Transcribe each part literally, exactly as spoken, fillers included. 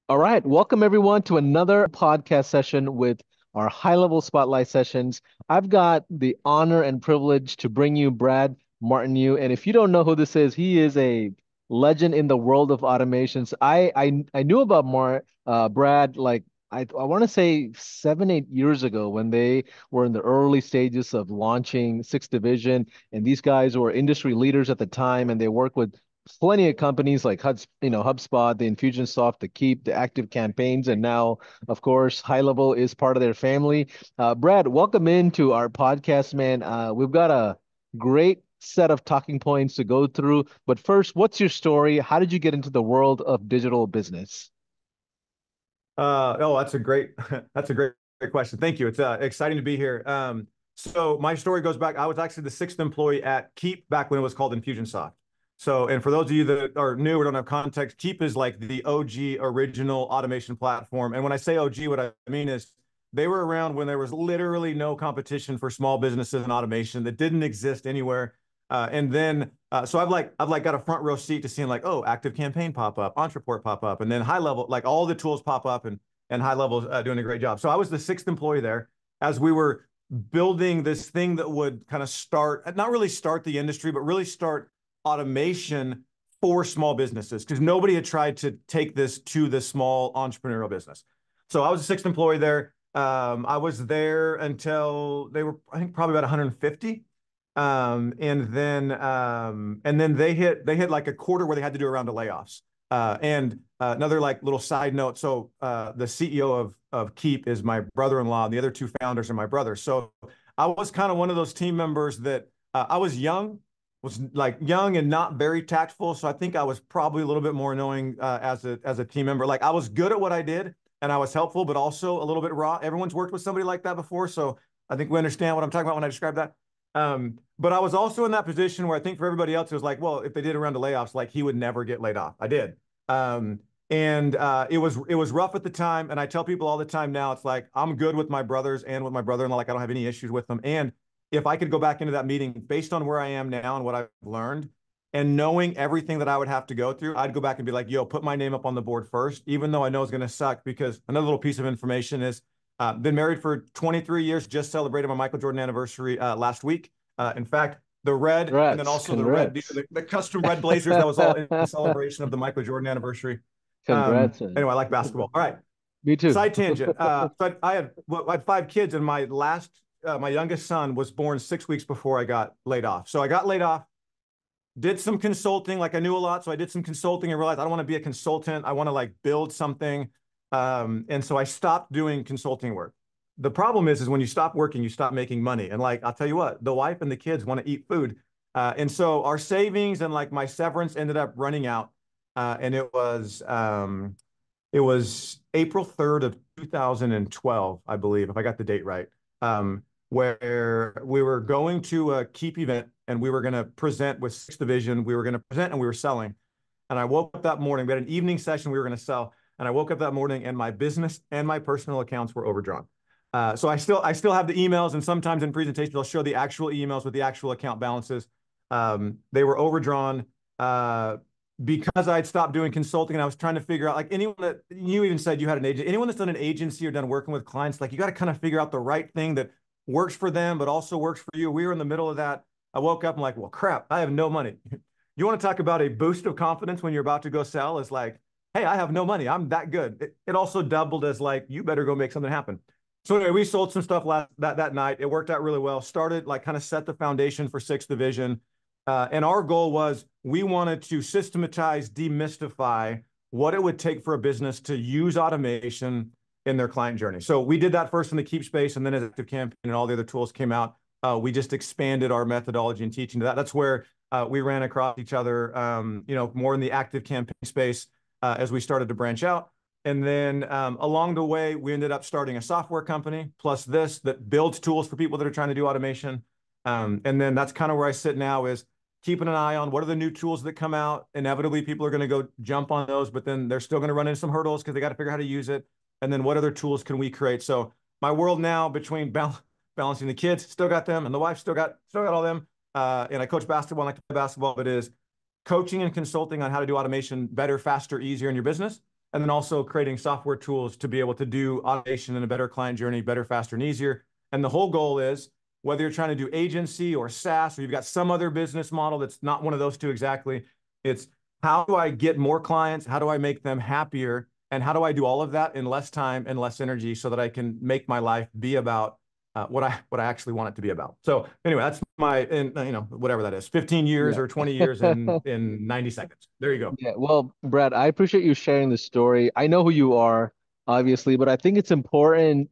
All right, welcome everyone to another podcast session with our high level spotlight sessions. I've got the honor and privilege to bring you Brad Martineau. And if you don't know who this is, he is a legend in the world of automations. I I, I knew about Mar uh, Brad like I, I want to say seven, eight years ago when they were in the early stages of launching Sixth Division. And these guys were industry leaders at the time, and they work with plenty of companies like Hubs, you know, HubSpot, the Infusionsoft, the Keep, the Active Campaigns, and now, of course, High Level is part of their family. Uh, Brad, welcome into our podcast, man. Uh, we've got a great set of talking points to go through. But first, what's your story? How did you get into the world of digital business? Uh, oh, that's a great, that's a great, great question. Thank you. It's uh, exciting to be here. Um, so my story goes back. I was actually the sixth employee at Keep back when it was called Infusionsoft. So, and for those of you that are new or don't have context, Keep is like the O G original automation platform. And when I say O G, what I mean is they were around when there was literally no competition for small businesses and automation that didn't exist anywhere. Uh, and then, uh, so I've like I've like got a front row seat to seeing like, oh, Active Campaign pop up, Entreport pop up, and then High Level, like all the tools pop up, and and High Level uh, doing a great job. So I was the sixth employee there as we were building this thing that would kind of start, not really start the industry, but really start automation for small businesses because nobody had tried to take this to the small entrepreneurial business. So I was the sixth employee there. Um, I was there until they were, I think, probably about one hundred fifty. Um, and then um, and then they hit they hit like a quarter where they had to do a round of layoffs. Uh, and uh, another like little side note. So uh, the C E O of of Keep is my brother-in-law, and the other two founders are my brothers. So I was kind of one of those team members that uh, I was young, was like young and not very tactful. So I think I was probably a little bit more annoying uh, as a as a team member. Like I was good at what I did and I was helpful, but also a little bit raw. Everyone's worked with somebody like that before, so I think we understand what I'm talking about when I describe that. Um, but I was also in that position where I think for everybody else, it was like, well, if they did a round of layoffs, like he would never get laid off. I did. Um, and uh, it was it was rough at the time. And I tell people all the time now, it's like I'm good with my brothers and with my brother-in-law. Like I don't have any issues with them. And if I could go back into that meeting based on where I am now and what I've learned, and knowing everything that I would have to go through, I'd go back and be like, yo, put my name up on the board first, even though I know it's going to suck. Because another little piece of information is uh, been married for twenty-three years, just celebrated my Michael Jordan anniversary uh, last week. Uh, in fact, the red and then Congrats, also the red, the, congrats. the custom red blazers, that was all in celebration of the Michael Jordan anniversary. Um, Congrats, man. anyway, I like basketball. All right. Me too. Side tangent. Uh, so I, I had well, I had five kids, and my last, uh, my youngest son was born six weeks before I got laid off. So I got laid off, did some consulting, like I knew a lot. So I did some consulting and realized I don't want to be a consultant. I want to like build something. Um, and so I stopped doing consulting work. The problem is, is when you stop working, you stop making money. And like, I'll tell you what, the wife and the kids want to eat food. Uh, and so our savings and like my severance ended up running out. Uh, and it was, um, it was April third of two thousand twelve, I believe, if I got the date right, um, where we were going to a Keep event and we were going to present with Sixth Division. We were going to present and we were selling. And I woke up that morning. We had an evening session we were going to sell. And I woke up that morning and my business and my personal accounts were overdrawn. Uh, so I still I still have the emails, and sometimes in presentations I'll show the actual emails with the actual account balances. Um, they were overdrawn. Uh, because I'd stopped doing consulting and I was trying to figure out, like anyone that you even said you had an agent, anyone that's done an agency or done working with clients, like you got to kind of figure out the right thing that works for them, but also works for you. We were in the middle of that. I woke up and like, well, crap, I have no money. You want to talk about a boost of confidence when you're about to go sell? It's like, hey, I have no money. I'm that good. It, it also doubled as like, you better go make something happen. So anyway, we sold some stuff last that that night. It worked out really well. Started like kind of set the foundation for Sixth Division. Uh, and our goal was we wanted to systematize, demystify what it would take for a business to use automation in their client journey. So we did that first in the Keep space, and then as Active Campaign and all the other tools came out, uh, we just expanded our methodology and teaching to that. That's where uh, we ran across each other, um, you know, more in the Active Campaign space uh, as we started to branch out. And then um, along the way, we ended up starting a software company, plus this, that builds tools for people that are trying to do automation. Um, and then that's kind of where I sit now, is keeping an eye on what are the new tools that come out. Inevitably, people are going to go jump on those, but then they're still going to run into some hurdles because they got to figure out how to use it. And then what other tools can we create? So my world now, between bal balancing the kids, still got them, and the wife still got still got all them. Uh, and I coach basketball, and I like to play basketball, but it is coaching and consulting on how to do automation better, faster, easier in your business. and then also creating software tools to be able to do automation and a better client journey, better, faster, and easier. And the whole goal is, whether you're trying to do agency or SaaS, or you've got some other business model that's not one of those two exactly, it's how do I get more clients? How do I make them happier? And how do I do all of that in less time and less energy so that I can make my life be about uh, what I what I actually want it to be about? So anyway, that's my, in, you know, whatever that is, fifteen years Yeah. or twenty years in, in ninety seconds. There you go. Yeah, well, Brad, I appreciate you sharing the story. I know who you are, obviously, but I think it's important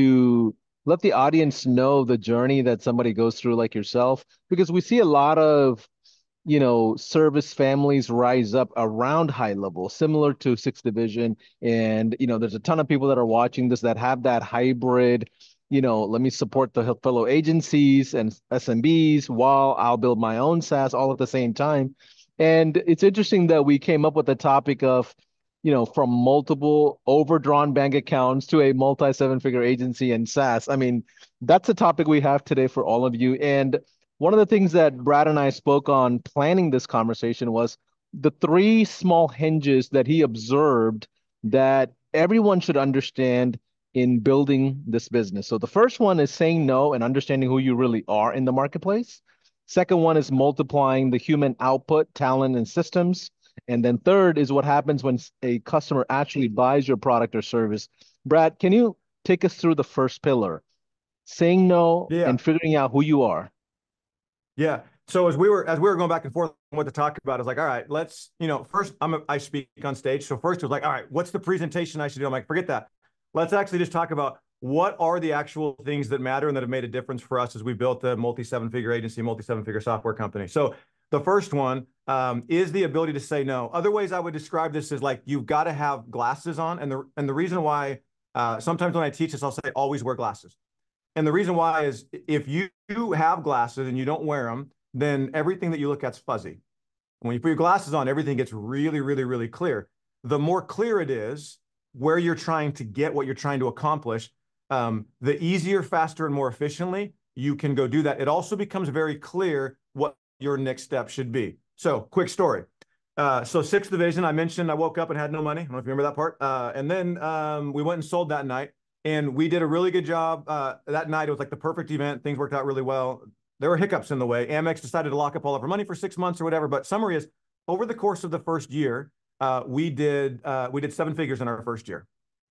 to let the audience know the journey that somebody goes through like yourself, because we see a lot of, you know, service families rise up around high level, similar to Sixth Division. And, you know, there's a ton of people that are watching this that have that hybrid, you know, let me support the fellow agencies and S M Bs while I'll build my own SaaS all at the same time. And it's interesting that we came up with the topic of, you know, from multiple overdrawn bank accounts to a multi seven figure agency and SaaS. I mean, that's a topic we have today for all of you. And one of the things that Brad and I spoke on planning this conversation was the three small hinges that he observed that everyone should understand in building this business. So the first one is saying no and understanding who you really are in the marketplace. Second one is multiplying the human output, talent, and systems. And then third is what happens when a customer actually buys your product or service. Brad, can you take us through the first pillar, saying no Yeah. and figuring out who you are? Yeah. So as we were as we were going back and forth on what to talk about, I was like, all right, let's, you know, first I'm a, I speak on stage. So first it was like, all right, what's the presentation I should do? I'm like, forget that. Let's actually just talk about what are the actual things that matter and that have made a difference for us as we built a multi seven figure agency, multi seven figure software company. So the first one um, is the ability to say no. Other ways I would describe this is like, you've got to have glasses on. And the, and the reason why uh, sometimes when I teach this, I'll say, always wear glasses. And the reason why is if you have glasses and you don't wear them, then everything that you look at's fuzzy. When you put your glasses on, everything gets really, really, really clear. The more clear it is, where you're trying to get, what you're trying to accomplish, um, the easier, faster, and more efficiently you can go do that. It also becomes very clear what your next step should be. So quick story. Uh, so Sixth Division, I mentioned I woke up and had no money. I don't know if you remember that part. Uh, and then um, we went and sold that night. And we did a really good job uh, that night. It was like the perfect event. Things worked out really well. There were hiccups in the way. Amex decided to lock up all of our money for six months or whatever. But summary is, over the course of the first year, uh, we did uh, we did seven figures in our first year.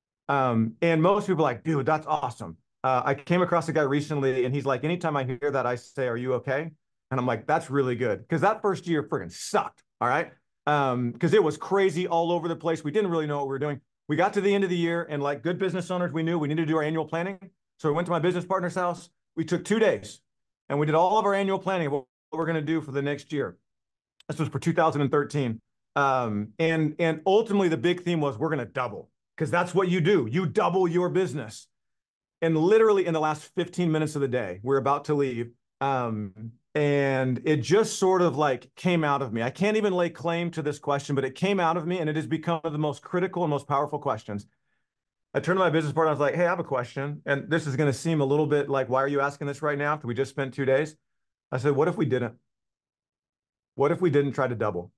Um, and most people are like, dude, that's awesome. Uh, I came across a guy recently, and he's like, anytime I hear that, I say, are you okay? And I'm like, that's really good. Because that first year friggin' sucked, all right? Um, because it was crazy all over the place. We didn't really know what we were doing. We got to the end of the year, and like good business owners, we knew we needed to do our annual planning. So we went to my business partner's house. We took two days, and we did all of our annual planning of what we're going to do for the next year. This was for two thousand thirteen. Um, and, and ultimately, the big theme was we're going to double, because that's what you do. You double your business. And literally in the last fifteen minutes of the day, we're about to leave. Um, and it just sort of like came out of me. I can't even lay claim to this question, but it came out of me, and it has become one of the most critical and most powerful questions. I turned to my business partner. I was like, hey, I have a question. And this is going to seem a little bit like, why are you asking this right now after we just spent two days? I said, what if we didn't? What if we didn't try to double?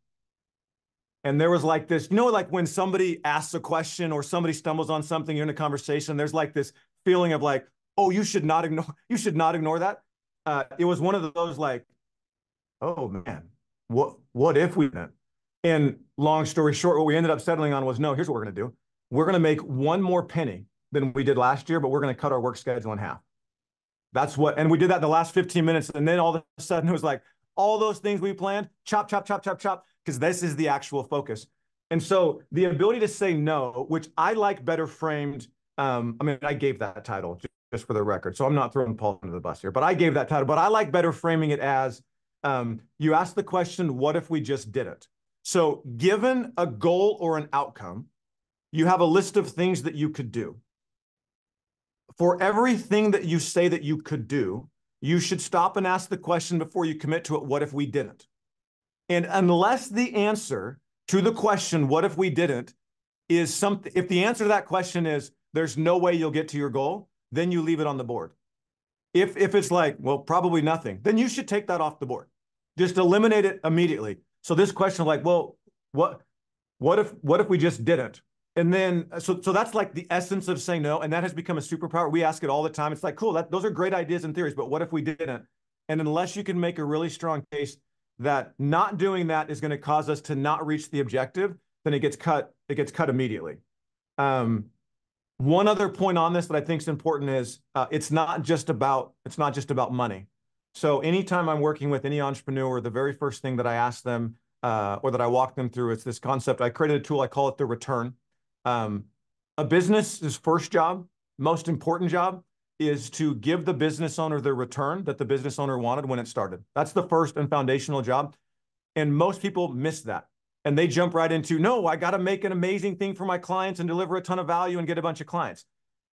And there was like this, you know, like when somebody asks a question or somebody stumbles on something, you're in a conversation, there's like this feeling of like, oh, you should not ignore, you should not ignore that. Uh, it was one of those like, oh man, what, what if we didn't? And long story short, what we ended up settling on was, no, here's what we're going to do. We're going to make one more penny than we did last year, but we're going to cut our work schedule in half. That's what, and we did that in the last fifteen minutes. And then all of a sudden it was like, all those things we planned, chop, chop, chop, chop, chop, because this is the actual focus. And so the ability to say no, which I like better framed, um, I mean, I gave that title just for the record, so I'm not throwing Paul under the bus here, but I gave that title, but I like better framing it as, um, you ask the question, what if we just did it? So given a goal or an outcome, you have a list of things that you could do. For everything that you say that you could do, you should stop and ask the question before you commit to it, what if we didn't? And unless the answer to the question, what if we didn't, is something, if the answer to that question is, there's no way you'll get to your goal, then you leave it on the board. If, if it's like, well, probably nothing, then you should take that off the board. Just eliminate it immediately. So this question of like, well, what, what if, what if we just didn't? And then, so, so that's like the essence of saying no. And that has become a superpower. We ask it all the time. It's like, cool, that, those are great ideas and theories, but what if we didn't? And unless you can make a really strong case that not doing that is going to cause us to not reach the objective, then it gets cut, it gets cut immediately. Um, one other point on this that I think is important is uh, it's not just about, it's not just about money. So anytime I'm working with any entrepreneur, the very first thing that I ask them uh, or that I walk them through is this concept. I created a tool, I call it the return. Um, a business's first job, most important job, is to give the business owner the return that the business owner wanted when it started. That's the first and foundational job. And most people miss that. And they jump right into, no, I got to make an amazing thing for my clients and deliver a ton of value and get a bunch of clients.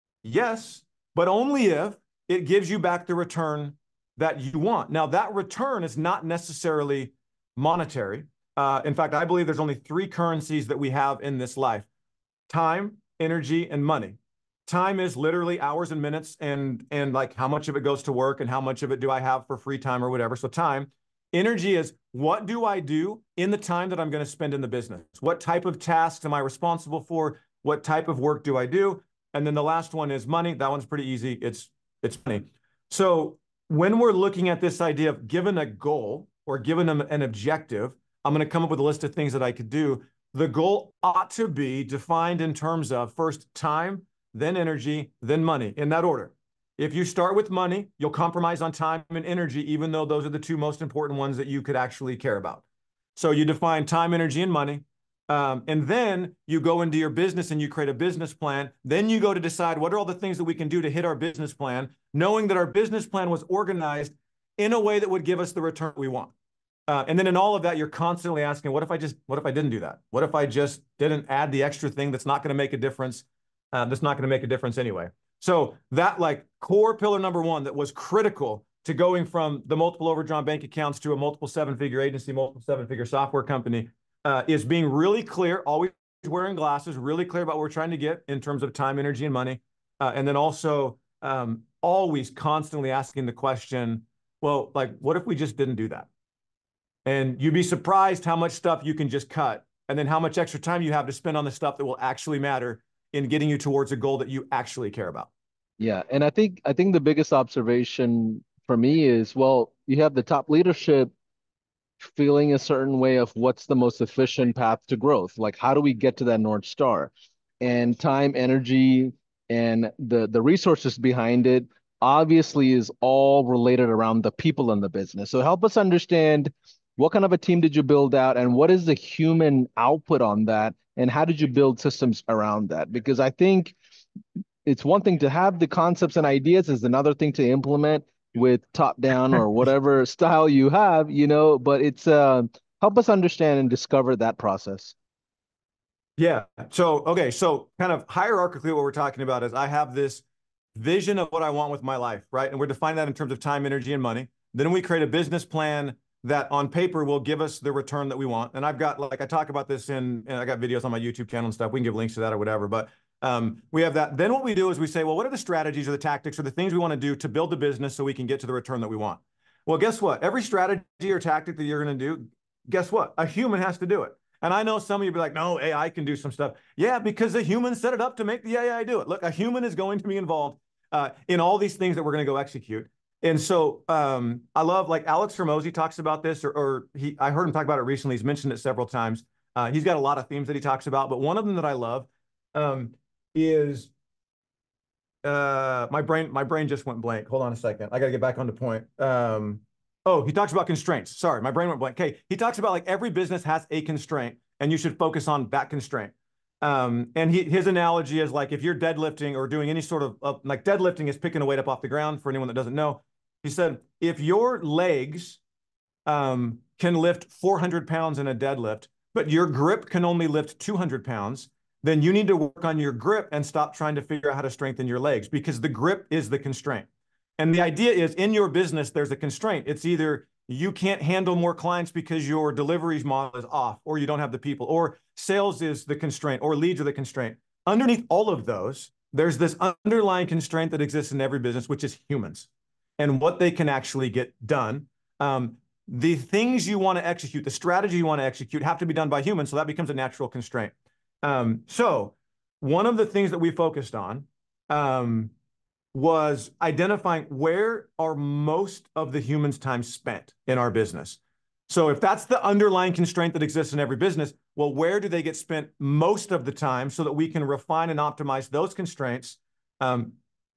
Yes, but only if it gives you back the return that you want. Now, that return is not necessarily monetary. Uh, in fact, I believe there's only three currencies that we have in this life: time, energy, and money. Time is literally hours and minutes and, and like how much of it goes to work and how much of it do I have for free time or whatever. So time. Energy is what do I do in the time that I'm going to spend in the business? What type of tasks am I responsible for? What type of work do I do? And then the last one is money. That one's pretty easy. It's, it's money. So when we're looking at this idea of given a goal or given them an objective, I'm going to come up with a list of things that I could do. The goal ought to be defined in terms of first time, then energy, then money, in that order. If you start with money, you'll compromise on time and energy, even though those are the two most important ones that you could actually care about. So you define time, energy, and money. Um, and then you go into your business and you create a business plan. Then you go to decide what are all the things that we can do to hit our business plan, knowing that our business plan was organized in a way that would give us the return we want. Uh, and then in all of that, you're constantly asking, what if I just, what if I didn't do that? What if I just didn't add the extra thing that's not going to make a difference? Uh, that's not going to make a difference anyway. So that like core pillar number one that was critical to going from the multiple overdrawn bank accounts to a multiple seven-figure agency, multiple seven-figure software company uh, is being really clear, always wearing glasses, really clear about what we're trying to get in terms of time, energy, and money. Uh, and then also um, always constantly asking the question, well, like, what if we just didn't do that? And you'd be surprised how much stuff you can just cut and then how much extra time you have to spend on the stuff that will actually matter in getting you towards a goal that you actually care about. Yeah, and I think I think the biggest observation for me is, well, you have the top leadership feeling a certain way of what's the most efficient path to growth. Like, how do we get to that North Star? And time, energy, and the the resources behind it obviously is all related around the people in the business. So help us understand, what kind of a team did you build out, and what is the human output on that? And how did you build systems around that? Because I think it's one thing to have the concepts and ideas, is another thing to implement with top down or whatever style you have, you know, but it's uh, help us understand and discover that process. Yeah. So, okay. So kind of hierarchically, what we're talking about is I have this vision of what I want with my life, right? And we're defining that in terms of time, energy, and money. Then we create a business plan that on paper will give us the return that we want. And I've got, like, I talk about this in, and I got videos on my YouTube channel and stuff. We can give links to that or whatever, but um, we have that. Then what we do is we say, well, what are the strategies or the tactics or the things we want to do to build the business so we can get to the return that we want? Well, guess what? Every strategy or tactic that you're going to do, guess what? A human has to do it. And I know some of you be like, no, A I can do some stuff. Yeah, because the human set it up to make the A I do it. Look, a human is going to be involved uh, in all these things that we're going to go execute. And so um, I love, like, Alex Hormozi talks about this, or, or he, I heard him talk about it recently. He's mentioned it several times. Uh, he's got a lot of themes that he talks about, but one of them that I love um, is uh, my brain. My brain just went blank. Hold on a second. I got to get back on the point. Um, oh, he talks about constraints. Sorry, my brain went blank. Okay, he talks about, like, every business has a constraint, and you should focus on that constraint. Um, and he, his analogy is, like, if you're deadlifting or doing any sort of, uh, like, deadlifting is picking a weight up off the ground, for anyone that doesn't know. He said, if your legs um, can lift four hundred pounds in a deadlift, but your grip can only lift two hundred pounds, then you need to work on your grip and stop trying to figure out how to strengthen your legs, because the grip is the constraint. And the idea is, in your business, there's a constraint. It's either you can't handle more clients because your deliveries model is off, or you don't have the people, or sales is the constraint, or leads are the constraint. Underneath all of those, there's this underlying constraint that exists in every business, which is humans and what they can actually get done. Um, the things you want to execute, the strategy you want to execute, have to be done by humans, so that becomes a natural constraint. Um, so one of the things that we focused on um, was identifying where are most of the humans' time spent in our business. So if that's the underlying constraint that exists in every business, well, where do they get spent most of the time so that we can refine and optimize those constraints um,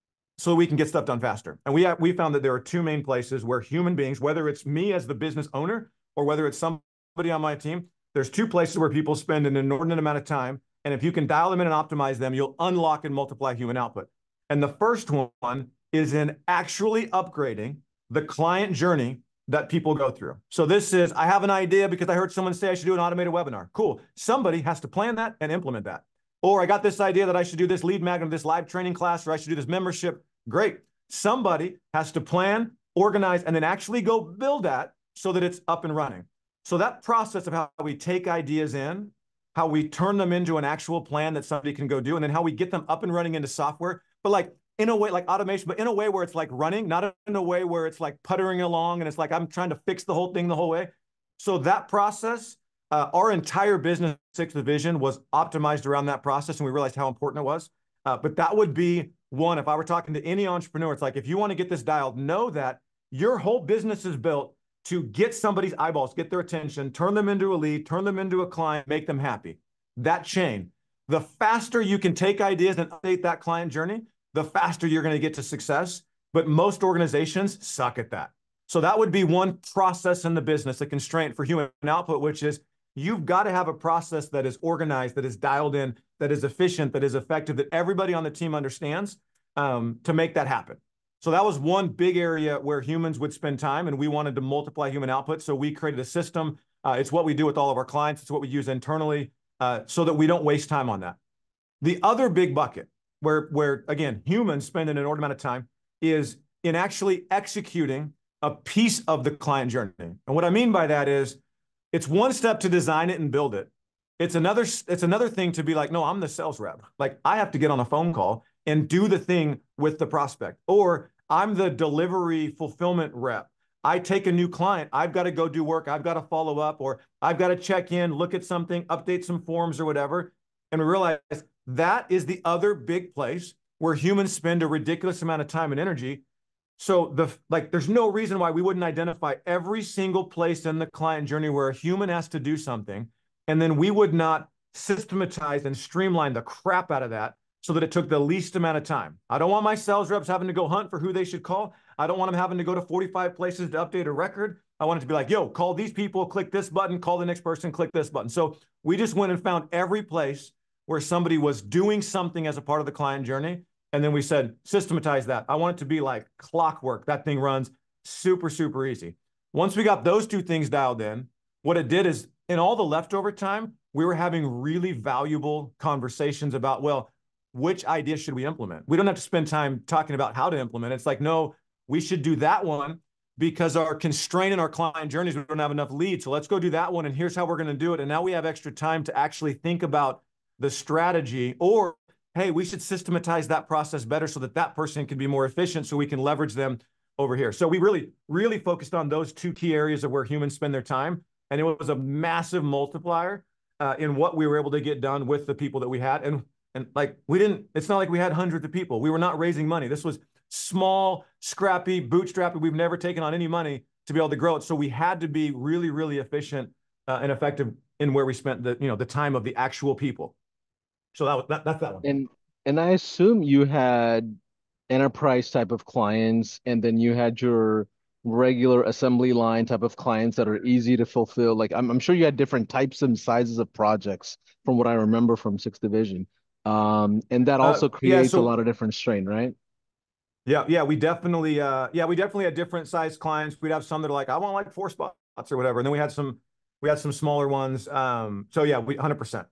so we can get stuff done faster? And we have, we found that there are two main places where human beings, whether it's me as the business owner or whether it's somebody on my team, there's two places where people spend an inordinate amount of time. And if you can dial them in and optimize them, you'll unlock and multiply human output. And the first one is in actually upgrading the client journey that people go through. So this is, I have an idea because I heard someone say I should do an automated webinar. Cool. Somebody has to plan that and implement that. Or I got this idea that I should do this lead magnet, this live training class, or I should do this membership. Great. Somebody has to plan, organize, and then actually go build that so that it's up and running. So that process of how we take ideas in, how we turn them into an actual plan that somebody can go do, and then how we get them up and running into software, but like in a way, like automation, but in a way where it's like running, not in a way where it's like puttering along and it's like I'm trying to fix the whole thing the whole way. So that process, uh, our entire business sixth division was optimized around that process, and we realized how important it was. Uh, but that would be one, if I were talking to any entrepreneur, it's like, if you want to get this dialed, know that your whole business is built to get somebody's eyeballs, get their attention, turn them into a lead, turn them into a client, make them happy. That chain. The faster you can take ideas and update that client journey, the faster you're going to get to success. But most organizations suck at that. So that would be one process in the business, a constraint for human output, which is you've got to have a process that is organized, that is dialed in, that is efficient, that is effective, that everybody on the team understands um, to make that happen. So that was one big area where humans would spend time, and we wanted to multiply human output. So we created a system. Uh, it's what we do with all of our clients. It's what we use internally uh, so that we don't waste time on that. The other big bucket where, where again, humans spend an inordinate amount of time is in actually executing a piece of the client journey. And what I mean by that is it's one step to design it and build it. It's another, it's another thing to be like, no, I'm the sales rep. Like I have to get on a phone call and do the thing with the prospect. Or I'm the delivery fulfillment rep. I take a new client. I've got to go do work. I've got to follow up, or I've got to check in, look at something, update some forms or whatever. And we realize that is the other big place where humans spend a ridiculous amount of time and energy. So the like, there's no reason why we wouldn't identify every single place in the client journey where a human has to do something. And then we would not systematize and streamline the crap out of that so that it took the least amount of time. I don't want my sales reps having to go hunt for who they should call. I don't want them having to go to forty-five places to update a record. I want it to be like, yo, call these people, click this button, call the next person, click this button. So we just went and found every place where somebody was doing something as a part of the client journey. And then we said, systematize that. I want it to be like clockwork. That thing runs super, super easy. Once we got those two things dialed in, what it did is in all the leftover time, we were having really valuable conversations about, well, which idea should we implement? We don't have to spend time talking about how to implement it. It's like, no, we should do that one because our constraint in our client journeys, we don't have enough leads. So let's go do that one. And here's how we're going to do it. And now we have extra time to actually think about the strategy, or, hey, we should systematize that process better so that that person can be more efficient so we can leverage them over here. So we really, really focused on those two key areas of where humans spend their time. And it was a massive multiplier uh, in what we were able to get done with the people that we had. And And like, we didn't, it's not like we had hundreds of people. We were not raising money. This was small, scrappy, bootstrappy. We've never taken on any money to be able to grow it. So we had to be really, really efficient uh, and effective in where we spent the, you know, the time of the actual people. So that was, that, that's that one. And, and I assume you had enterprise type of clients, and then you had your regular assembly line type of clients that are easy to fulfill. Like I'm, I'm sure you had different types and sizes of projects from what I remember from sixth Division. Um, and that also uh, creates yeah, so, a lot of different strain, right? Yeah, yeah, we definitely, uh, yeah, we definitely had different size clients. We'd have some that are like, I want like four spots or whatever. And then we had some, we had some smaller ones. Um, so yeah, we one hundred percent.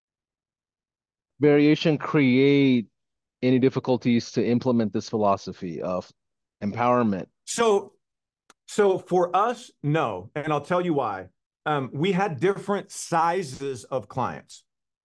Variation create any difficulties to implement this philosophy of empowerment? So, so for us, no. And I'll tell you why. Um, we had different sizes of clients.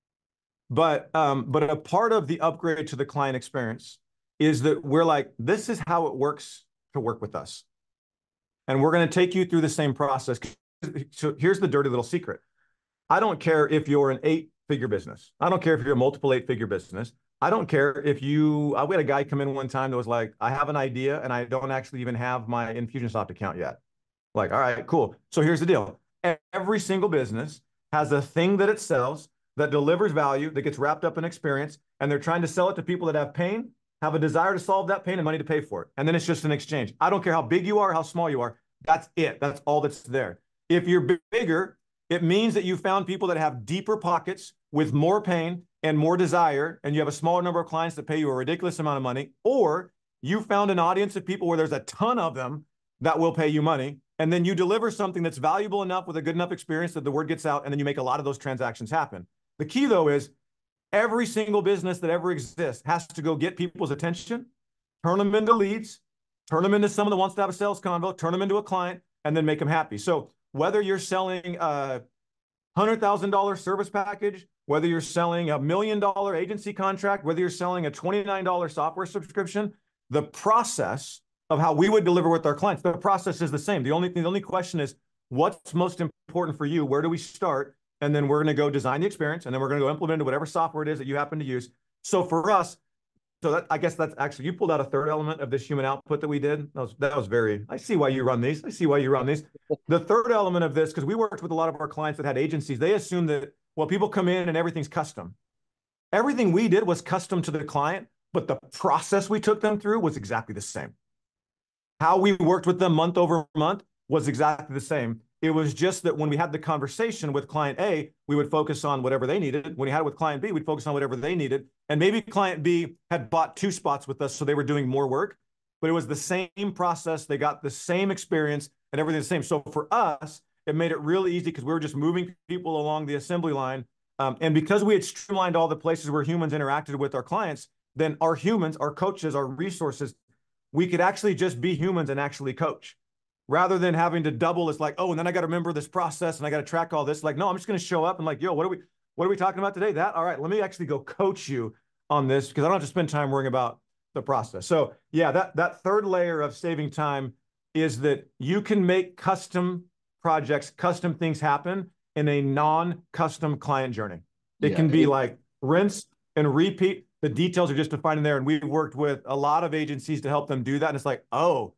But um, but a part of the upgrade to the client experience is that we're like, this is how it works to work with us. And we're going to take you through the same process. So here's the dirty little secret. I don't care if you're an eight figure business. I don't care if you're a multiple eight figure business. I don't care if you, uh, we had a guy come in one time that was like, I have an idea and I don't actually even have my Infusionsoft account yet. Like, all right, cool. So here's the deal. Every single business has a thing that it sells that delivers value, that gets wrapped up in experience, and they're trying to sell it to people that have pain, have a desire to solve that pain and money to pay for it. And then it's just an exchange. I don't care how big you are, how small you are. That's it. That's all that's there. If you're bigger, it means that you found people that have deeper pockets with more pain and more desire, and you have a smaller number of clients that pay you a ridiculous amount of money, or you found an audience of people where there's a ton of them that will pay you money, and then you deliver something that's valuable enough with a good enough experience that the word gets out, and then you make a lot of those transactions happen. The key, though, is every single business that ever exists has to go get people's attention, turn them into leads, turn them into someone that wants to have a sales convo, turn them into a client, and then make them happy. So whether you're selling a one hundred thousand dollar service package, whether you're selling a million dollar agency contract, whether you're selling a twenty-nine dollar software subscription, the process of how we would deliver with our clients, the process is the same. The only thing, the only question is, what's most important for you? Where do we start? And then we're going to go design the experience, and then we're going to go implement into whatever software it is that you happen to use. So for us, so that, I guess that's actually, you pulled out a third element of this human output that we did. That was, that was very, I see why you run these. I see why you run these. The third element of this, because we worked with a lot of our clients that had agencies, they assumed that, well, people come in and everything's custom. Everything we did was custom to the client, but the process we took them through was exactly the same. How we worked with them month over month was exactly the same. It was just that when we had the conversation with client A, we would focus on whatever they needed. When we had it with client B, we'd focus on whatever they needed. And maybe client B had bought two spots with us, so they were doing more work, but it was the same process. They got the same experience and everything the same. So for us, it made it really easy because we were just moving people along the assembly line. Um, and because we had streamlined all the places where humans interacted with our clients, then our humans, our coaches, our resources, we could actually just be humans and actually coach. Rather than having to double, it's like, oh, and then I got to remember this process and I got to track all this. Like, no, I'm just going to show up and like, yo, what are we, what are we talking about today? That, all right, let me actually go coach you on this because I don't have to spend time worrying about the process. So yeah, that, that third layer of saving time is that you can make custom projects, custom things happen in a non-custom client journey. It yeah, can be it, like rinse and repeat. The details are just defined in there. And we've worked with a lot of agencies to help them do that. And it's like, oh,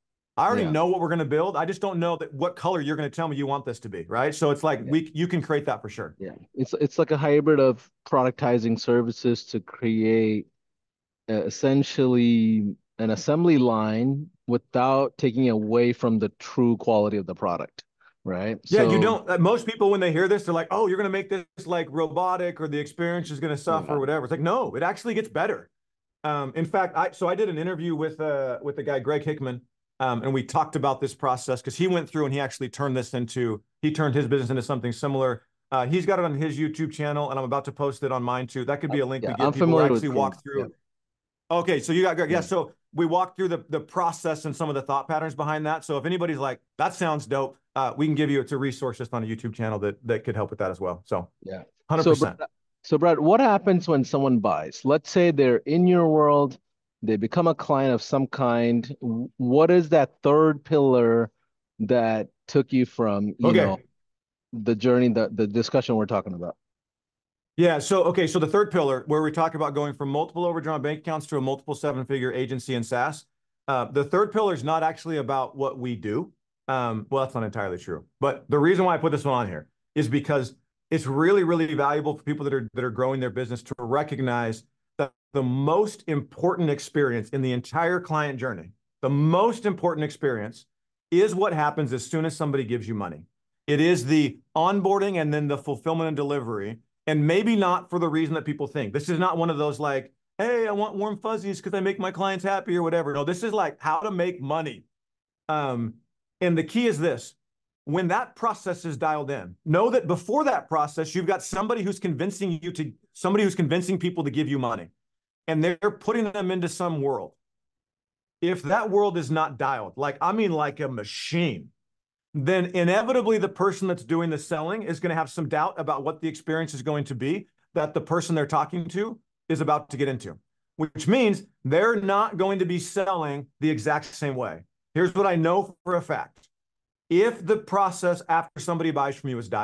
I already yeah. know what we're going to build. I just don't know that what color you're going to tell me you want this to be, right? So it's like yeah. we you can create that for sure. Yeah, it's it's like a hybrid of productizing services to create uh, essentially an assembly line without taking away from the true quality of the product, right? Yeah, so, you don't. Uh, most people when they hear this, they're like, "Oh, you're going to make this like robotic, or the experience is going to suffer, yeah. or whatever." It's like, no, it actually gets better. Um, in fact, I so I did an interview with uh with the guy Greg Hickman. Um, and we talked about this process because he went through and he actually turned this into, he turned his business into something similar. Uh, he's got it on his YouTube channel and I'm about to post it on mine too. That could be a link yeah, we get I'm people familiar who actually with walk through. Yeah. Okay, so you got, yeah, yeah, so we walked through the, the process and some of the thought patterns behind that. So if anybody's like, that sounds dope, uh, we can give you, it's a resource just on a YouTube channel that, that could help with that as well. So yeah, one hundred percent. So, so Brad, what happens when someone buys? Let's say they're in your world, they become a client of some kind. What is that third pillar that took you from, you okay. know, the journey, the, the discussion we're talking about? Yeah. So, okay. So the third pillar where we talk about going from multiple overdrawn bank accounts to a multiple seven figure agency and SaaS. Uh, the third pillar is not actually about what we do. Um, well, that's not entirely true, but the reason why I put this one on here is because it's really, really valuable for people that are, that are growing their business to recognize that the most important experience in the entire client journey, the most important experience is what happens as soon as somebody gives you money. It is the onboarding and then the fulfillment and delivery, and maybe not for the reason that people think. This is not one of those like, hey, I want warm fuzzies because I make my clients happy or whatever. No, this is like how to make money. Um, and the key is this. When that process is dialed in, know that before that process, you've got somebody who's convincing you to, somebody who's convincing people to give you money, and they're putting them into some world. If that world is not dialed, like, I mean, like a machine, then inevitably the person that's doing the selling is going to have some doubt about what the experience is going to be that the person they're talking to is about to get into, which means they're not going to be selling the exact same way. Here's what I know for a fact. If the process after somebody buys from you is dialed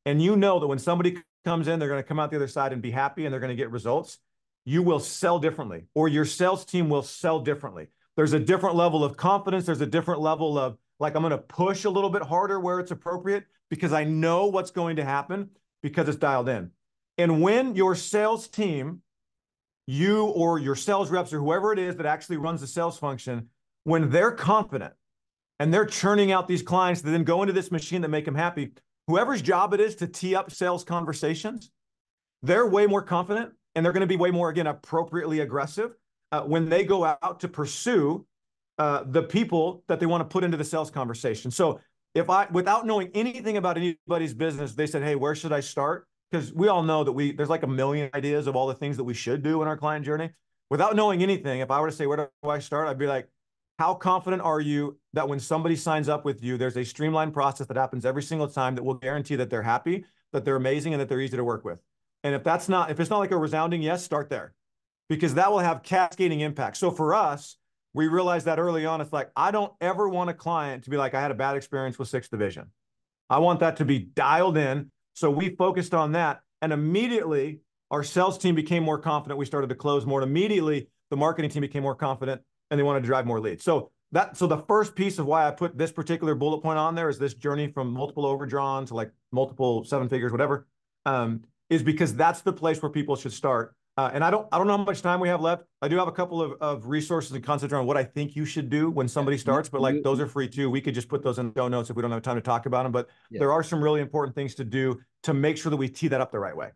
and you know that when somebody comes in, they're going to come out the other side and be happy and they're going to get results, you will sell differently, or your sales team will sell differently. There's a different level of confidence. There's a different level of like, I'm going to push a little bit harder where it's appropriate because I know what's going to happen because it's dialed in. And when your sales team, you or your sales reps or whoever it is that actually runs the sales function, when they're confident and they're churning out these clients that then go into this machine that make them happy, whoever's job it is to tee up sales conversations, they're way more confident and they're going to be way more, again, appropriately aggressive uh, when they go out to pursue uh, the people that they want to put into the sales conversation. So if I, without knowing anything about anybody's business, they said, hey, where should I start? Because we all know that we, there's like a million ideas of all the things that we should do in our client journey. Without knowing anything, if I were to say, where do I start? I'd be like, how confident are you that when somebody signs up with you, there's a streamlined process that happens every single time that will guarantee that they're happy, that they're amazing, and that they're easy to work with? And if that's not, if it's not like a resounding yes, start there, because that will have cascading impact. So for us, we realized that early on. It's like, I don't ever want a client to be like, I had a bad experience with Sixth Division. I want that to be dialed in. So we focused on that. And immediately our sales team became more confident. We started to close more. And immediately the marketing team became more confident and they wanted to drive more leads. So that, so the first piece of why I put this particular bullet point on there is this journey from multiple overdrawn to like multiple seven figures, whatever, um, is because that's the place where people should start. Uh, and I don't, I don't know how much time we have left. I do have a couple of, of resources and concepts around what I think you should do when somebody starts, but like those are free too. We could just put those in the show notes if we don't have time to talk about them, but yeah, there are some really important things to do to make sure that we tee that up the right way.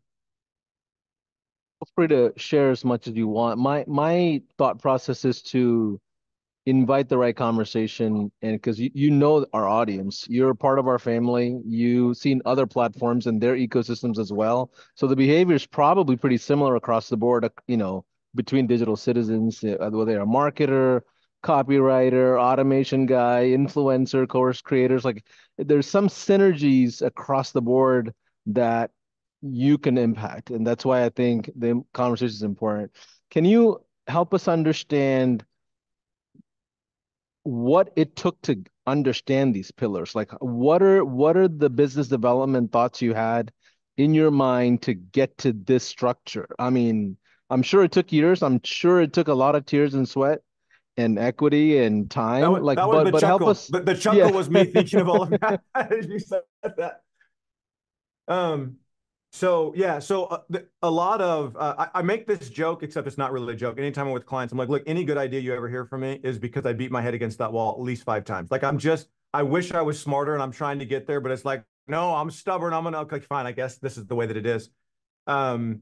Feel free to share as much as you want. My, my thought process is to invite the right conversation, and because you, you know our audience, you're part of our family, you've seen other platforms and their ecosystems as well, so the behavior is probably pretty similar across the board, you know, between digital citizens, whether they're a marketer, copywriter, automation guy, influencer, course creators. Like, there's some synergies across the board that you can impact, and that's why I think the conversation is important. Can you help us understand what it took to understand these pillars? Like, what are what are the business development thoughts you had in your mind to get to this structure? I mean, I'm sure it took years. I'm sure it took a lot of tears and sweat and equity and time. That was, like, that was but the but chuckle. help us. The, the chuckle Yeah. was me thinking of all of that as you said that. Um. So yeah, so uh, the, a lot of, uh, I, I make this joke, except it's not really a joke. Anytime I'm with clients, I'm like, look, any good idea you ever hear from me is because I beat my head against that wall at least five times. Like, I'm just, I wish I was smarter and I'm trying to get there, but it's like, no, I'm stubborn. I'm gonna, okay, fine, I guess this is the way that it is. Um,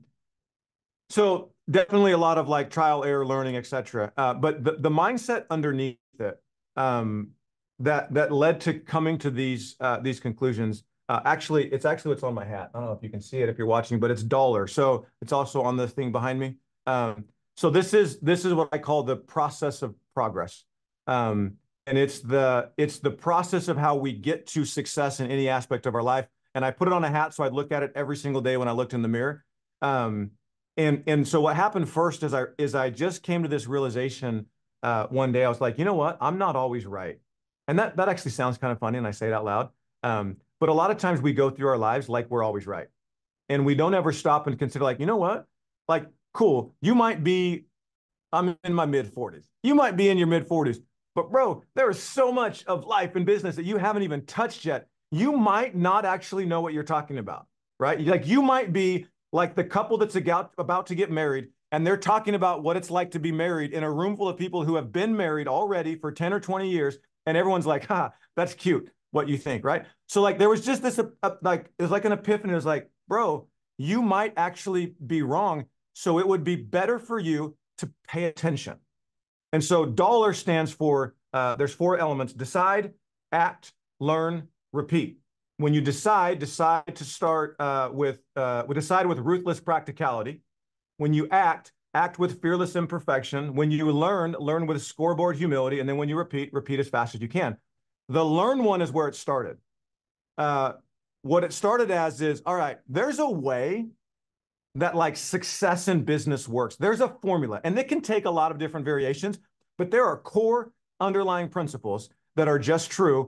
so definitely a lot of like trial, error, learning, et cetera. Uh, but the, the mindset underneath it, um, that, that led to coming to these, uh, these conclusions. Uh, actually, it's actually what's on my hat. I don't know if you can see it if you're watching, but it's dollar. So it's also on the thing behind me. Um, so this is this is what I call the process of progress, um, and it's the it's the process of how we get to success in any aspect of our life. And I put it on a hat so I'd look at it every single day when I looked in the mirror. Um, and and so what happened first is I is I just came to this realization uh, one day. I was like, you know what? I'm not always right, and that that actually sounds kind of funny, and I say it out loud. Um, But a lot of times we go through our lives like we're always right. And we don't ever stop and consider like, you know what? Like, cool, you might be, I'm in my mid forties. You might be in your mid forties. But bro, there is so much of life and business that you haven't even touched yet. You might not actually know what you're talking about, right? Like, you might be like the couple that's about to get married, and they're talking about what it's like to be married in a room full of people who have been married already for ten or twenty years. And everyone's like, ha, that's cute. What you think, right? So like, there was just this, uh, like, it was like an epiphany. It was like, bro, you might actually be wrong. So it would be better for you to pay attention. And so dollar stands for, uh, there's four elements: decide, act, learn, repeat. When you decide, decide to start uh, with, uh, we decide with ruthless practicality. When you act, act with fearless imperfection. When you learn, learn with scoreboard humility. And then when you repeat, repeat as fast as you can. The learn one is where it started. Uh, what it started as is, all right, there's a way that like success in business works. There's a formula, and it can take a lot of different variations, but there are core underlying principles that are just true.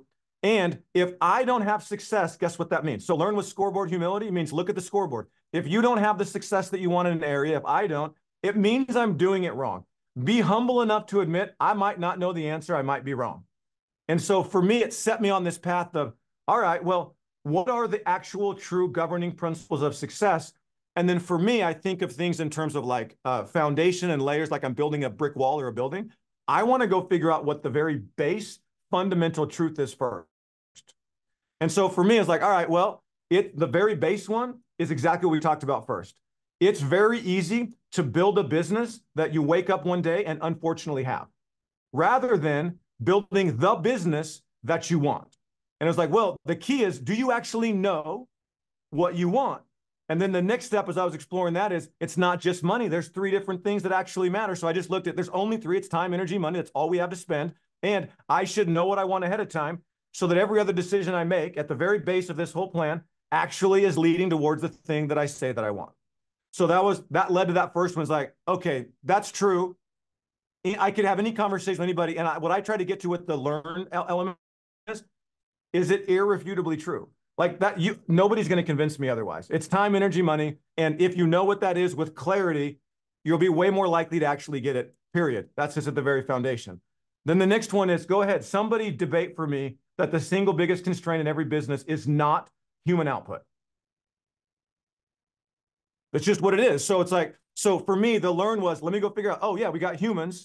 And if I don't have success, guess what that means? So learn with scoreboard humility means look at the scoreboard. If you don't have the success that you want in an area, if I don't, it means I'm doing it wrong. Be humble enough to admit I might not know the answer. I might be wrong. And so for me, it set me on this path of, all right, well, what are the actual true governing principles of success? And then for me, I think of things in terms of like uh, foundation and layers, like I'm building a brick wall or a building. I want to go figure out what the very base fundamental truth is first. And so for me, it's like, all right, well, it the very base one is exactly what we talked about first. It's very easy to build a business that you wake up one day and unfortunately have, rather than building the business that you want. And it's like, well, the key is, do you actually know what you want? And then the next step as I was exploring that is, it's not just money. There's three different things that actually matter. So I just looked at, there's only three. It's time, energy, money. That's all we have to spend. And I should know what I want ahead of time so that every other decision I make at the very base of this whole plan actually is leading towards the thing that I say that I want. So that was, that led to that first one. It's like, okay, that's true. I could have any conversation with anybody. And I, what I try to get to with the learn element is, is it irrefutably true? Like that, you nobody's going to convince me otherwise. It's time, energy, money. And if you know what that is with clarity, you'll be way more likely to actually get it, period. That's just at the very foundation. Then the next one is, go ahead, somebody debate for me that the single biggest constraint in every business is not human output. That's just what it is. So it's like, so for me, the learn was, let me go figure out, oh yeah, we got humans.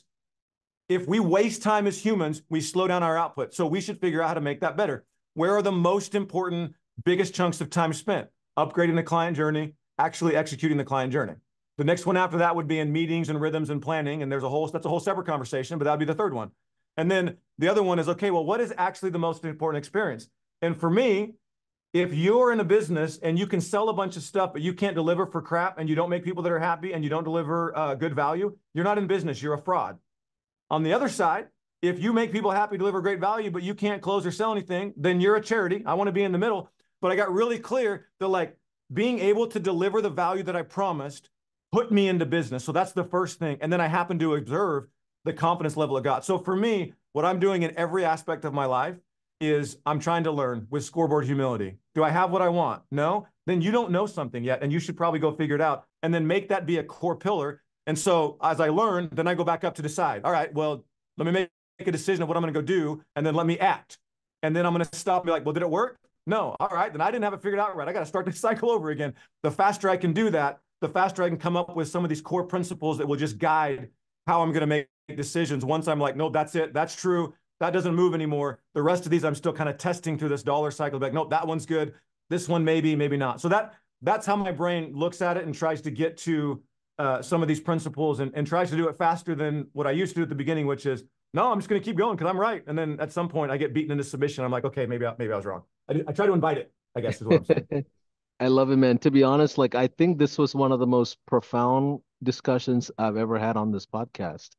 If we waste time as humans, we slow down our output. So we should figure out how to make that better. Where are the most important, biggest chunks of time spent? Upgrading the client journey, actually executing the client journey. The next one after that would be in meetings and rhythms and planning. And there's a whole, that's a whole separate conversation, but that'd be the third one. And then the other one is, okay, well, what is actually the most important experience? And for me, if you're in a business and you can sell a bunch of stuff, but you can't deliver for crap and you don't make people that are happy and you don't deliver uh, good value, you're not in business, you're a fraud. On the other side, if you make people happy, deliver great value, but you can't close or sell anything, then you're a charity. I want to be in the middle. But I got really clear that like being able to deliver the value that I promised put me into business. So that's the first thing. And then I happen to observe the confidence level it got. So for me, what I'm doing in every aspect of my life is I'm trying to learn with scoreboard humility. Do I have what I want? No? Then you don't know something yet, and you should probably go figure it out and then make that be a core pillar. And so as I learn, then I go back up to decide, all right, well, let me make a decision of what I'm going to go do, and then let me act. And then I'm going to stop and be like, well, did it work? No. All right, then I didn't have it figured out right. I got to start the cycle over again. The faster I can do that, the faster I can come up with some of these core principles that will just guide how I'm going to make decisions. Once I'm like, no, that's it. That's true. That doesn't move anymore. The rest of these, I'm still kind of testing through this dollar cycle. Like, nope, that one's good. This one, maybe, maybe not. So that that's how my brain looks at it and tries to get to uh, some of these principles and, and tries to do it faster than what I used to do at the beginning, which is, no, I'm just going to keep going because I'm right. And then at some point I get beaten into submission. I'm like, okay, maybe I, maybe I was wrong. I, I try to invite it, I guess is what I'm saying. I love it, man. To be honest, like I think this was one of the most profound discussions I've ever had on this podcast.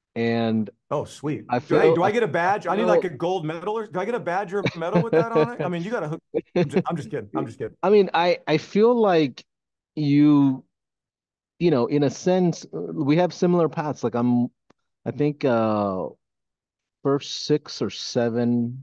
And oh, sweet. I Do, hey, feel do I I get a badge? I need feel like a gold medal, or do I get a badge or a medal with that on it? I mean, you got to hook. I'm just, I'm just kidding. I'm just kidding. I mean, I I feel like you, you know, in a sense, uh, we have similar paths. Like I'm, I think uh first six or seven,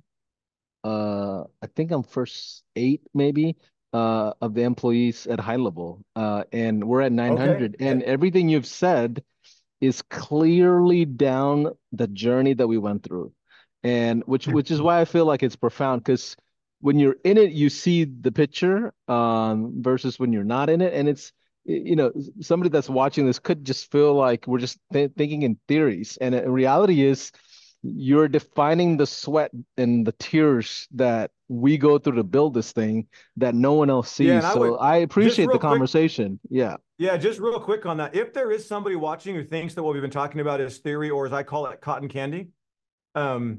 uh, I think I'm first eight maybe, uh, of the employees at high level, uh, and we're at Okay. nine hundred. Yeah. And everything you've said is clearly down the journey that we went through, and which which is why I feel like it's profound because when you're in it, you see the picture, um, versus when you're not in it, and it's you know somebody that's watching this could just feel like we're just th thinking in theories, and in reality is you're defining the sweat and the tears that we go through to build this thing that no one else Yeah. sees. And I So would I just appreciate the real quick. conversation. Yeah. Yeah, just real quick on that. If there is somebody watching who thinks that what we've been talking about is theory, or as I call it, cotton candy, um,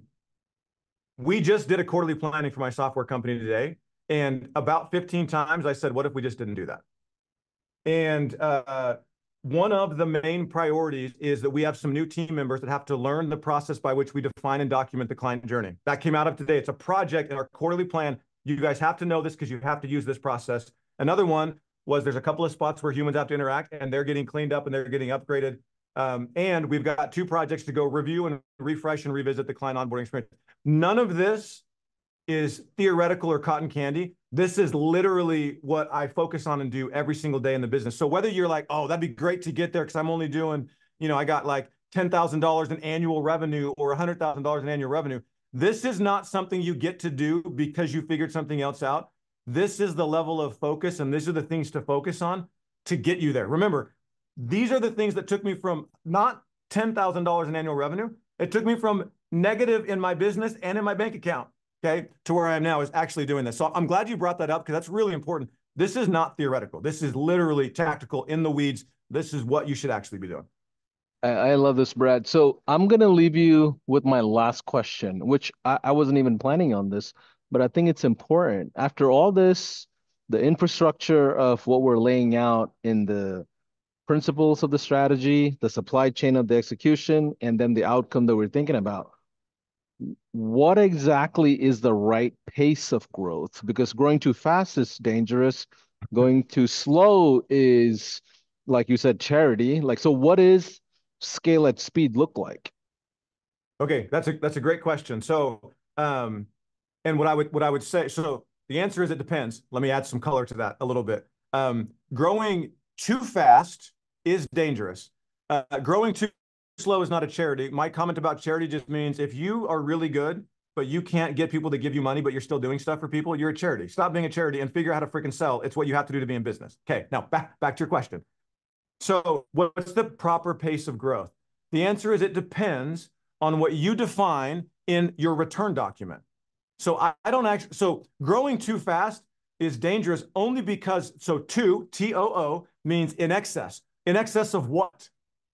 we just did a quarterly planning for my software company today. And about fifteen times I said, what if we just didn't do that? And uh, one of the main priorities is that we have some new team members that have to learn the process by which we define and document the client journey. That came out of today. It's a project in our quarterly plan. You guys have to know this because you have to use this process. Another one was there's a couple of spots where humans have to interact and they're getting cleaned up and they're getting upgraded. Um, and we've got two projects to go review and refresh and revisit the client onboarding experience. None of this is theoretical or cotton candy. This is literally what I focus on and do every single day in the business. So whether you're like, oh, that'd be great to get there because I'm only doing, you know, I got like ten thousand dollars in annual revenue or one hundred thousand dollars in annual revenue. This is not something you get to do because you figured something else out. This is the level of focus, and these are the things to focus on to get you there. Remember, these are the things that took me from not ten thousand dollars in annual revenue. It took me from negative in my business and in my bank account, okay, to where I am now is actually doing this. So I'm glad you brought that up because that's really important. This is not theoretical. This is literally tactical, in the weeds. This is what you should actually be doing. I, I love this, Brad. So I'm gonna leave you with my last question, which I, I wasn't even planning on this, but I think it's important. After all this, the infrastructure of what we're laying out in the principles of the strategy, the supply chain of the execution, and then the outcome that we're thinking about. What exactly is the right pace of growth? Because growing too fast is dangerous. Going too slow is, like you said, charity. Like, so what is scale at speed look like? Okay, that's a that's a great question. So, um, and what I would what I would say, so the answer is it depends. Let me add some color to that a little bit. Um, growing too fast is dangerous. Uh, growing too slow is not a charity. My comment about charity just means if you are really good, but you can't get people to give you money, but you're still doing stuff for people, you're a charity. Stop being a charity and figure out how to freaking sell. It's what you have to do to be in business. Okay, now back, back to your question. So what's the proper pace of growth? The answer is it depends on what you define in your return document. So I, I don't actually, so growing too fast is dangerous only because, so two, T O O, means in excess. In excess of what?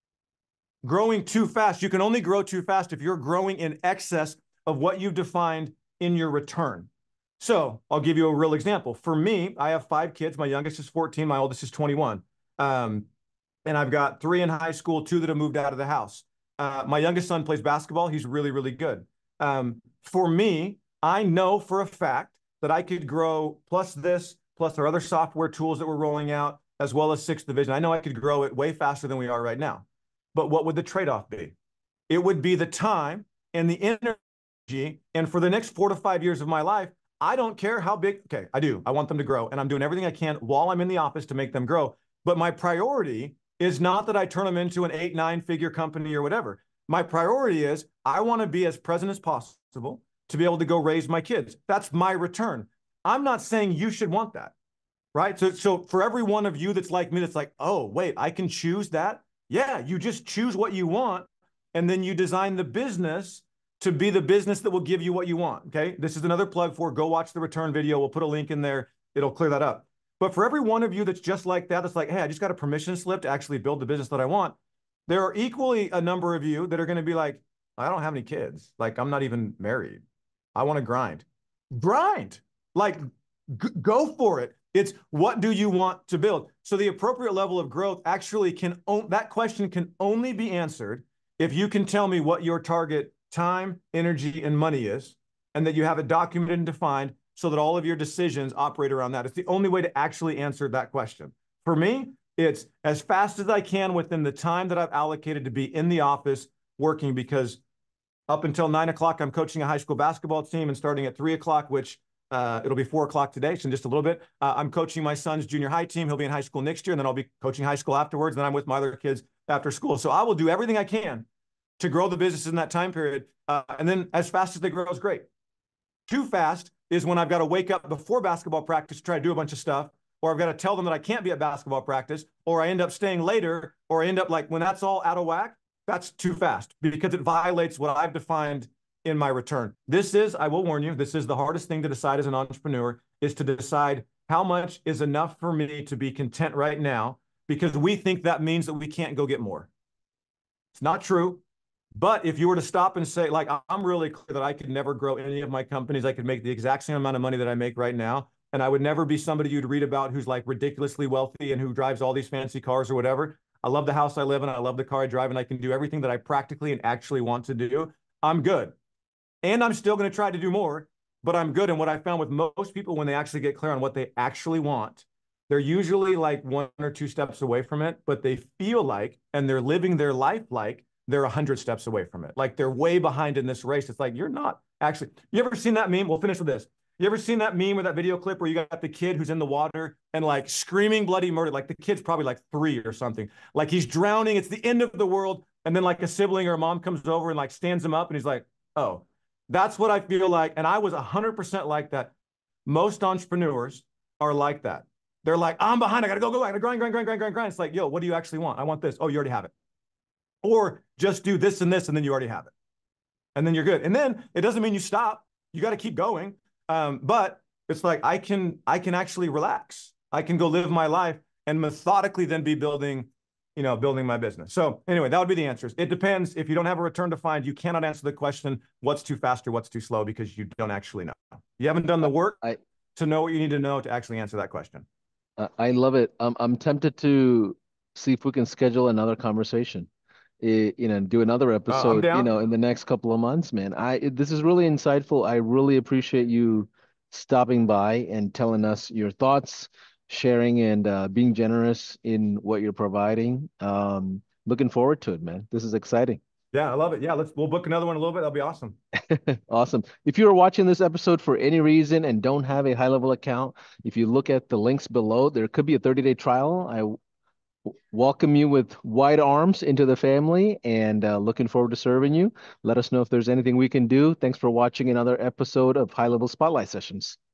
Growing too fast. You can only grow too fast if you're growing in excess of what you've defined in your return. So I'll give you a real example. For me, I have five kids. My youngest is fourteen. My oldest is twenty-one. Um, and I've got three in high school, two that have moved out of the house. Uh, my youngest son plays basketball. He's really, really good. Um, for me, I know for a fact that I could grow plus this, plus our other software tools that we're rolling out, as well as sixth division. I know I could grow it way faster than we are right now. But what would the trade-off be? It would be the time and the energy. And for the next four to five years of my life, I don't care how big. Okay, I do. I want them to grow. And I'm doing everything I can while I'm in the office to make them grow. But my priority is not that I turn them into an eight, nine figure company or whatever. My priority is I want to be as present as possible to be able to go raise my kids. That's my return. I'm not saying you should want that, right? So, so for every one of you that's like me, that's like, oh, wait, I can choose that. Yeah, you just choose what you want, and then you design the business to be the business that will give you what you want, okay? This is another plug for go watch the return video. We'll put a link in there. It'll clear that up. But for every one of you that's just like that, that's like, hey, I just got a permission slip to actually build the business that I want, there are equally a number of you that are going to be like, I don't have any kids. Like, I'm not even married. I want to grind. Grind. Like, go for it. It's what do you want to build? So the appropriate level of growth actually can, that question can only be answered if you can tell me what your target time, energy, and money is, and that you have it documented and defined so that all of your decisions operate around that. It's the only way to actually answer that question. For me, it's as fast as I can within the time that I've allocated to be in the office working, because up until nine o'clock, I'm coaching a high school basketball team, and starting at three o'clock, which Uh, it'll be four o'clock today, so in just a little bit. Uh, I'm coaching my son's junior high team. He'll be in high school next year, and then I'll be coaching high school afterwards. And then I'm with my other kids after school. So I will do everything I can to grow the business in that time period. Uh, and then as fast as they grow is great. Too fast is when I've got to wake up before basketball practice to try to do a bunch of stuff, or I've got to tell them that I can't be at basketball practice, or I end up staying later, or I end up like when that's all out of whack, that's too fast because it violates what I've defined in my return. This is, I will warn you, this is the hardest thing to decide as an entrepreneur, is to decide how much is enough for me to be content right now, because we think that means that we can't go get more. It's not true. But if you were to stop and say, like, I'm really clear that I could never grow any of my companies, I could make the exact same amount of money that I make right now, and I would never be somebody you'd read about who's like ridiculously wealthy and who drives all these fancy cars or whatever. I love the house I live in, I love the car I drive, and I can do everything that I practically and actually want to do. I'm good. And I'm still going to try to do more, but I'm good. And what I found with most people, when they actually get clear on what they actually want, they're usually like one or two steps away from it, but they feel like, and they're living their life like they're a hundred steps away from it. Like they're way behind in this race. It's like, you're not, Actually, you ever seen that meme? We'll finish with this. You ever seen that meme or that video clip where you got the kid who's in the water and like screaming bloody murder? Like the kid's probably like three or something. Like he's drowning. It's the end of the world. And then like a sibling or a mom comes over and like stands him up and he's like, oh, that's what I feel like. And I was one hundred percent like that. Most entrepreneurs are like that. They're like, I'm behind. I got to go, go. I got to grind, grind, grind, grind, grind, grind. It's like, yo, what do you actually want? I want this. Oh, you already have it. Or just do this and this, and then you already have it. And then you're good. And then it doesn't mean you stop. You got to keep going. Um, but it's like, I can, I can actually relax. I can go live my life and methodically then be building, you know, building my business. So anyway, that would be the answers. It depends. If you don't have a return to find, you cannot answer the question, what's too fast or what's too slow, because you don't actually know. You haven't done the work I, to know what you need to know to actually answer that question. uh, I love it. I'm, I'm tempted to see if we can schedule another conversation, eh, you know, do another Uh, I'm episode, you down. know, in the next couple of months, man. I, it- this is really insightful. I really appreciate you stopping by and telling us your thoughts, sharing and uh, being generous in what you're providing. Um, looking forward to it, man. This is exciting. Yeah, I love it. Yeah, let's, we'll book another one in a little bit. That'll be awesome. Awesome. If you're watching this episode for any reason and don't have a high level account, if you look at the links below, there could be a thirty day trial. I w- welcome you with wide arms into the family and uh, looking forward to serving you. Let us know if there's anything we can do. Thanks for watching another episode of High Level Spotlight Sessions.